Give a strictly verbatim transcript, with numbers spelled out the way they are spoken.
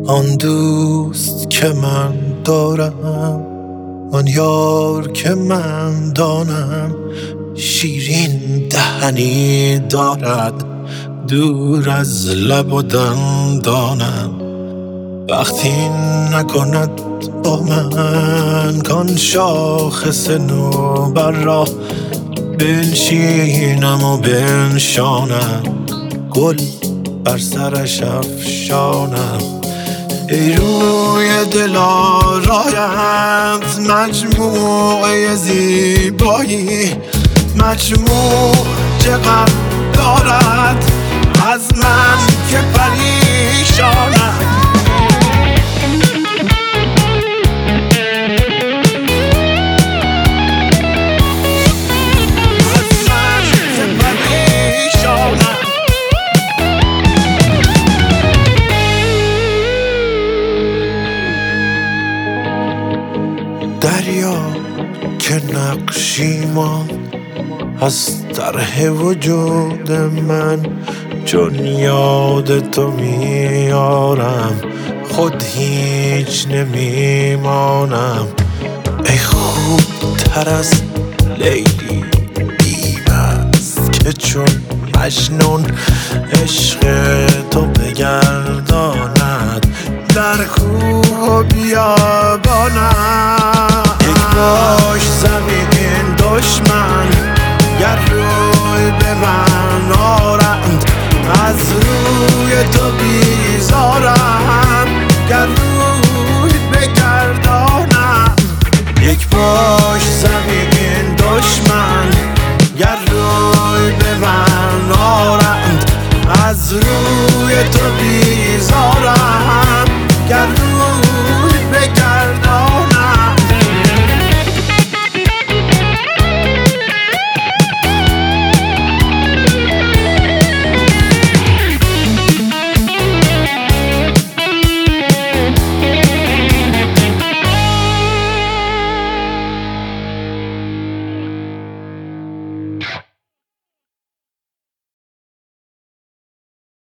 آن دوست که من دارم، آن یار که من دانم، شیرین دهنی دارد دور از لب و دندانم. وقتی نکند با من کان شاخص نوبر را، بنشینم و بنشانم، گل بر سرش افشانم. ای روی دل آرایت مجموعه زیبایی، مجموع چقدر دارد از من که پریشانم. دریا که نقشی ماند از طرح وجود من، چون یاد تو میارم خود هیچ نمیمانم. ای خوب تر از لیلی بی‌مست که چون مجنون عشق تو بگرداند در کوه و بیابانم. یک باش زمین دشمن گر روی به من